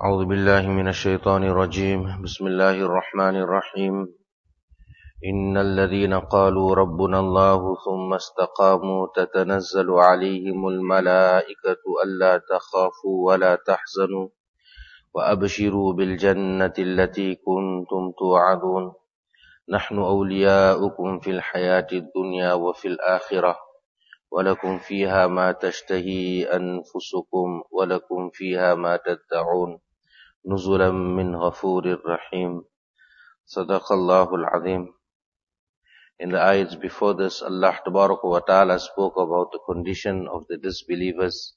أعوذ بالله من الشيطان الرجيم بسم الله الرحمن الرحيم إن الذين قالوا ربنا الله ثم استقاموا تتنزل عليهم الملائكة ألا تخافوا ولا تحزنوا وأبشروا بالجنة التي كنتم توعدون نحن أولياؤكم في الحياة الدنيا وفي الآخرة ولكم فيها ما تشتهي أنفسكم ولكم فيها ما تدعون نزلا من غفور رحيم صدق الله العظيم. In the ayats before this, Allah Tabaraka wa Ta'ala spoke about the condition of the disbelievers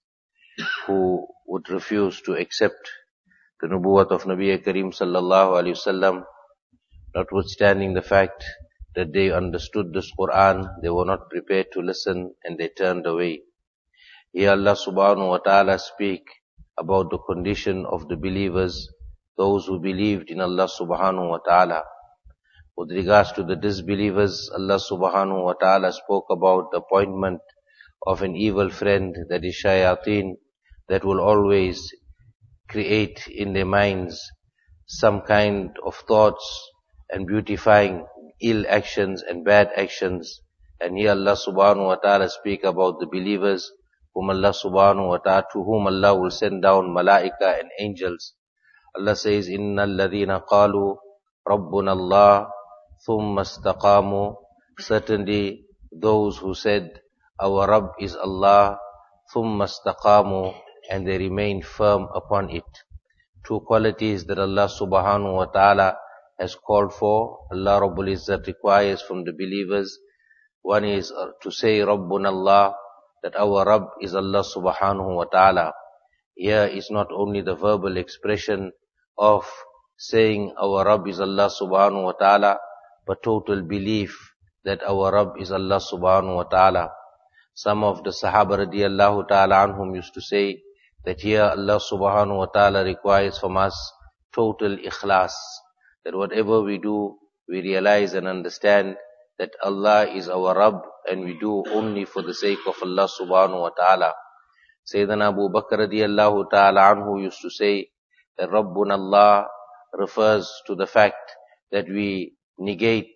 who would refuse to accept the nubuwwat of Nabi Kareem sallallahu alayhi wasallam, notwithstanding the fact that they understood this Quran, they were not prepared to listen and they turned away. Here Allah subhanahu wa ta'ala speak about the condition of the believers, those who believed in Allah subhanahu wa ta'ala. With regards to the disbelievers, Allah subhanahu wa ta'ala spoke about the appointment of an evil friend, that is shayateen, that will always create in their minds some kind of thoughts and beautifying ill actions and bad actions. And here Allah subhanahu wa ta'ala speak about the believers whom Allah subhanahu wa ta'ala, to whom Allah will send down malaika and angels. Allah says, Inna alladhina qalu Rabbuna Allah thumma istaqamu. Certainly those who said, our Rabb is Allah, thumma istaqamu, and they remain firm upon it. Two qualities that Allah subhanahu wa ta'ala has called for, Allah Rabbul Izzat requires from the believers. One is to say Rabbuna Allah, that our Rabb is Allah subhanahu wa ta'ala. Here is not only the verbal expression of saying our Rabb is Allah subhanahu wa ta'ala, but total belief that our Rabb is Allah subhanahu wa ta'ala. Some of the Sahaba radiyallahu ta'ala anhum used to say that here Allah subhanahu wa ta'ala requires from us total ikhlas, that whatever we do, we realize and understand that Allah is our Rabb and we do only for the sake of Allah subhanahu wa ta'ala. Sayyidina Abu Bakr radiyallahu ta'ala anhu used to say that Rabbuna Allah refers to the fact that we negate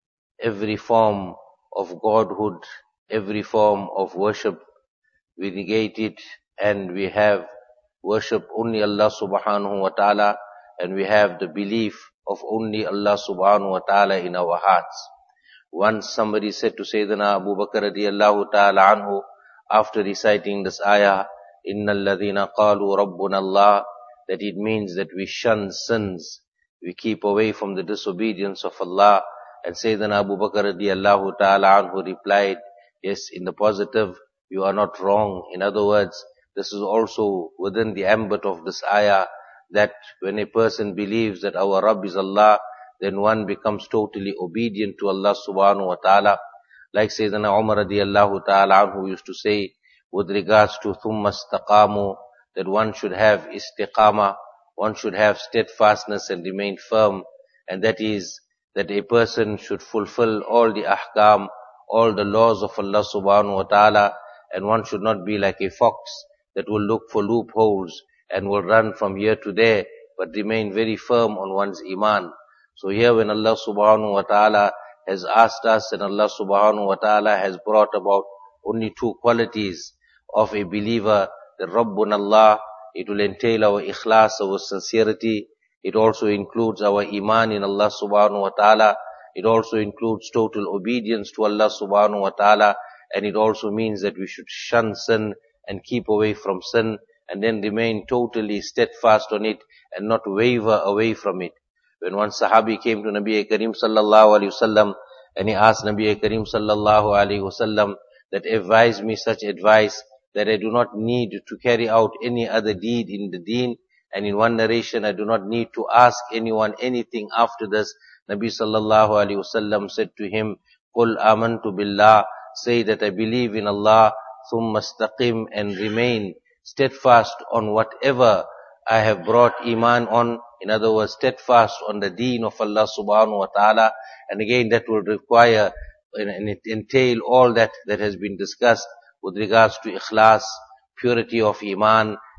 every form of godhood, every form of worship. We negate it and we have worship only Allah subhanahu wa ta'ala, and we have the belief of only Allah subhanahu wa ta'ala in our hearts. Once somebody said to Sayyidina Abu Bakr radiyallahu ta'ala anhu, after reciting this ayah, Inna alladhina qalu Rabbuna Allah, that it means that we shun sins, we keep away from the disobedience of Allah. And Sayyidina Abu Bakr radiyallahu ta'ala anhu replied, yes, in the positive, you are not wrong. In other words, this is also within the ambit of this ayah, that when a person believes that our Rabb is Allah, then one becomes totally obedient to Allah subhanahu wa ta'ala. Like Sayyidina Umar radiyallahu ta'ala anhu used to say, with regards to thumma istaqamu, that one should have istiqama, one should have steadfastness and remain firm, and that is that a person should fulfill all the ahkam, all the laws of Allah subhanahu wa ta'ala, and one should not be like a fox that will look for loopholes and will run from here to there, but remain very firm on one's iman. So here when Allah subhanahu wa ta'ala has asked us, and Allah subhanahu wa ta'ala has brought about only two qualities of a believer, the Rabbun Allah, it will entail our ikhlas, our sincerity. It also includes our iman in Allah subhanahu wa ta'ala. It also includes total obedience to Allah subhanahu wa ta'ala. And it also means that we should shun sin and keep away from sin, and then remain totally steadfast on it and not waver away from it. When one Sahabi came to Nabi Kareem sallallahu alayhi wasallam, and he asked Nabi Kareem sallallahu alayhi wasallam that advise me such advice that I do not need to carry out any other deed in the deen, and in one narration I do not need to ask anyone anything after this. Nabi sallallahu alayhi wasallam said to him, Qul amantu billah, say that I believe in Allah, thumma istaqim, and remain steadfast on whatever I have brought iman on. In other words, steadfast on the deen of Allah subhanahu wa ta'ala. And again, that will require and it entail all that has been discussed with regards to ikhlas, purity of iman,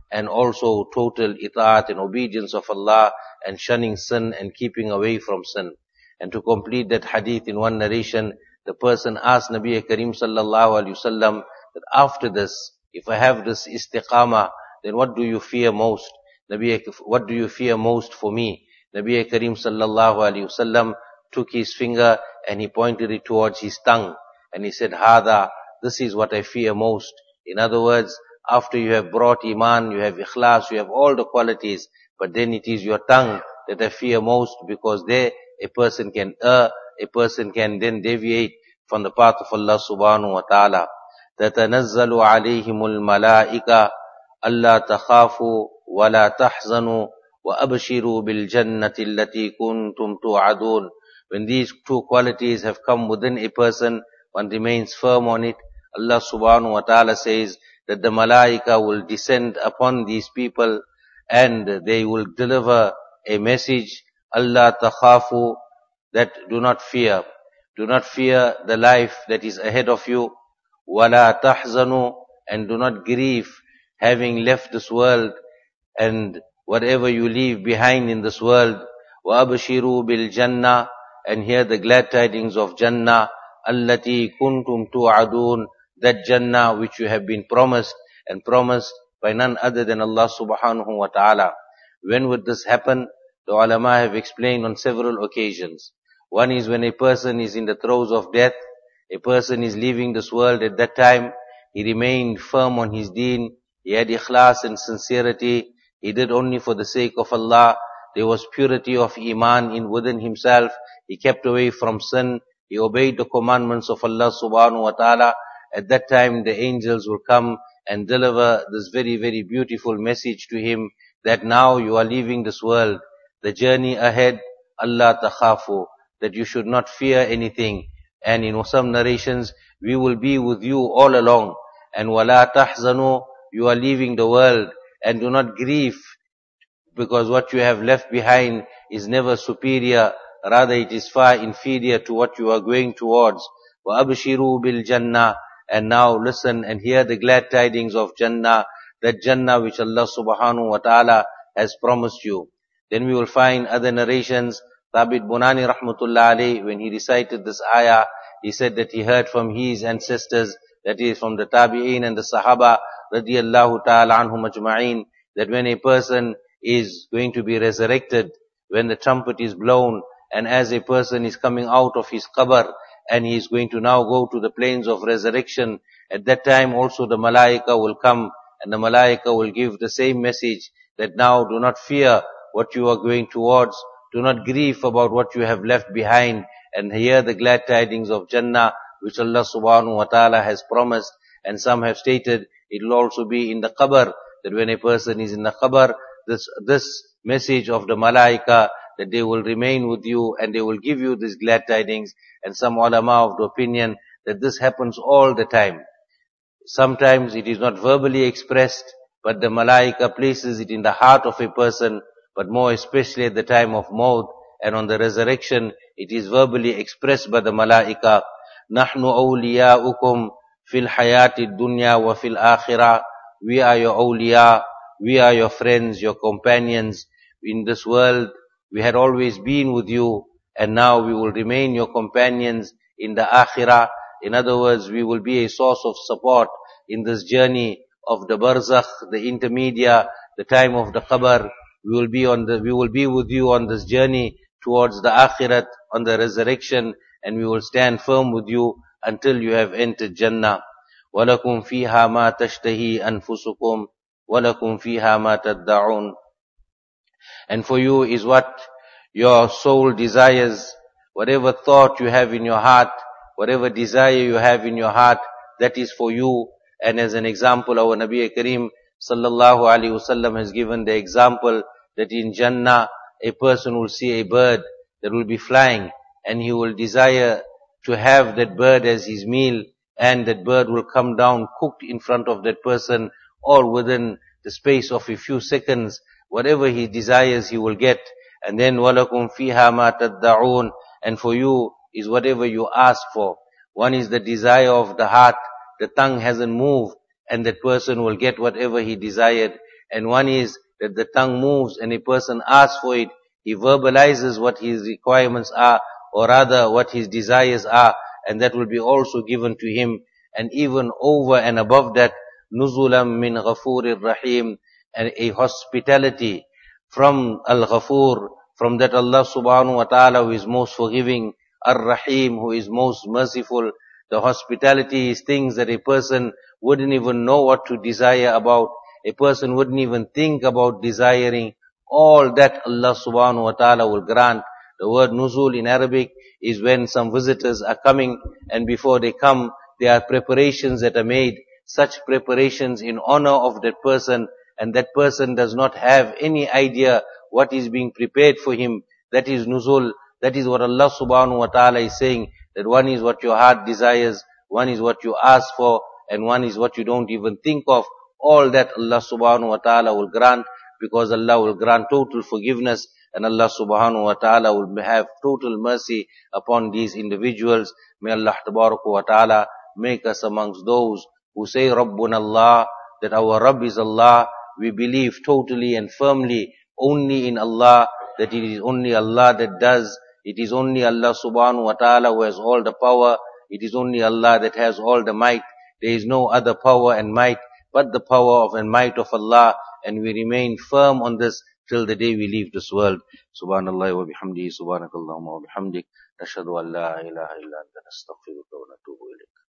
and also total itaat and obedience of Allah, and shunning sin and keeping away from sin. And to complete that hadith in one narration, the person asked Nabi Karim sallallahu alaihi wasallam that after this, if I have this istiqamah, then what do you fear most? What do you fear most for me? Nabi Karim sallallahu alaihi wasallam took his finger and he pointed it towards his tongue, and he said, Hada, this is what I fear most. In other words, after you have brought iman, you have ikhlas, you have all the qualities, but then it is your tongue that I fear most, because there a person can err, a person can then deviate from the path of Allah subhanahu wa ta'ala. تَتَنَزَّلُ عَلَيْهِمُ الْمَلَائِكَةُ أَلَّا تَخَافُوا وَلَا تَحْزَنُوا وَأَبْشِرُوا بِالْجَنَّةِ الَّتِي كُنْتُمْ تُوعَدُونَ. When these two qualities have come within a person, one remains firm on it. Allah subhanahu wa ta'ala says that the malaika will descend upon these people and they will deliver a message. Allah takhafu, that do not fear. Do not fear the life that is ahead of you. Wala tahzanu, and do not grieve having left this world and whatever you leave behind in this world. Wa abshiru bil jannah, and hear the glad tidings of Jannah. Allati kuntum tu'adun, that Jannah which you have been promised, and promised by none other than Allah subhanahu wa ta'ala. When would this happen? The ulama have explained on several occasions. One is when a person is in the throes of death, a person is leaving this world. At that time, he remained firm on his deen, he had ikhlas and sincerity, he did only for the sake of Allah, there was purity of iman within himself, he kept away from sin, he obeyed the commandments of Allah subhanahu wa ta'ala. At that time, the angels will come and deliver this very, very beautiful message to him, that now you are leaving this world. The journey ahead, Allah takhafu, that you should not fear anything. And in some narrations, we will be with you all along. And wala tahzanu, you are leaving the world, and do not grieve, because what you have left behind is never superior, rather it is far inferior to what you are going towards. Wa abshiru bil jannah, and now listen and hear the glad tidings of Jannah, that Jannah which Allah subhanahu wa ta'ala has promised you. Then we will find other narrations. Thabit Bunani rahmatullah alayhi, when he recited this ayah, he said that he heard from his ancestors, that is from the Tabi'een and the Sahaba radiyallahu ta'ala anhum ajma'een, that when a person is going to be resurrected, when the trumpet is blown, and as a person is coming out of his qabr, and he is going to now go to the plains of resurrection, at that time also the malaika will come, and the malaika will give the same message, that now do not fear what you are going towards, do not grieve about what you have left behind, and hear the glad tidings of Jannah, which Allah subhanahu wa ta'ala has promised. And some have stated it will also be in the qabr, that when a person is in the qabr, this message of the malaika, that they will remain with you and they will give you these glad tidings. And some ulama of the opinion that this happens all the time. Sometimes it is not verbally expressed, but the malaika places it in the heart of a person, but more especially at the time of maut and on the resurrection, it is verbally expressed by the malaika. Nahnu awliya'ukum fil hayati dunya wa fil akhirah. We are your awliya, we are your friends, your companions in this world. We had always been with you, and now we will remain your companions in the akhirah. In other words, we will be a source of support in this journey of the barzakh, the intermediate, the time of the qabr. We will be with you on this journey towards the akhirat, on the resurrection, and we will stand firm with you until you have entered Jannah. وَلَكُمْ فِيهَا مَا تَشْتَهِي أَنفُسُكُمْ وَلَكُمْ فِيهَا مَا تَدَّعُونَ. And for you is what your soul desires. Whatever thought you have in your heart, whatever desire you have in your heart, that is for you. And as an example, our Nabi Karim sallallahu alaihi wasallam has given the example that in Jannah, a person will see a bird that will be flying, and he will desire to have that bird as his meal, and that bird will come down cooked in front of that person, or within the space of a few seconds. Whatever he desires, he will get. And then, وَلَكُمْ فِيهَا مَا تَدَّعُونَ, and for you is whatever you ask for. One is the desire of the heart, the tongue hasn't moved, and that person will get whatever he desired. and one is that the tongue moves and a person asks for it. He verbalizes what his requirements are, or rather what his desires are, and that will be also given to him. And even over and above that, nuzulam min ghafurir rahim, and a hospitality from Al-Ghafur, from that Allah subhanahu wa ta'ala who is most forgiving, Ar-Rahim who is most merciful. The hospitality is things that a person wouldn't even know what to desire about. A person wouldn't even think about desiring. All that Allah subhanahu wa ta'ala will grant. The word nuzul in Arabic is when some visitors are coming, and before they come, there are preparations that are made. Such preparations in honor of that person, and that person does not have any idea what is being prepared for him. That is nuzul. That is what Allah subhanahu wa ta'ala is saying, that one is what your heart desires, one is what you ask for, and one is what you don't even think of. All that Allah subhanahu wa ta'ala will grant, because Allah will grant total forgiveness, and Allah subhanahu wa ta'ala will have total mercy upon these individuals. May Allah tabaraka wa ta'ala make us amongst those who say Rabbuna Allah, that our Rabb is Allah. We believe totally and firmly only in Allah, that it is only Allah that does. It is only Allah subhanahu wa ta'ala who has all the power. It is only Allah that has all the might. There is no other power and might but the power of and might of Allah, and we remain firm on this till the day we leave this world. Subhanallah wa bihamdihi, subhanakallahumma wa bihamdik, nashhadu an la ilaha illa anta nastaghfiruka wa natubu ilayk.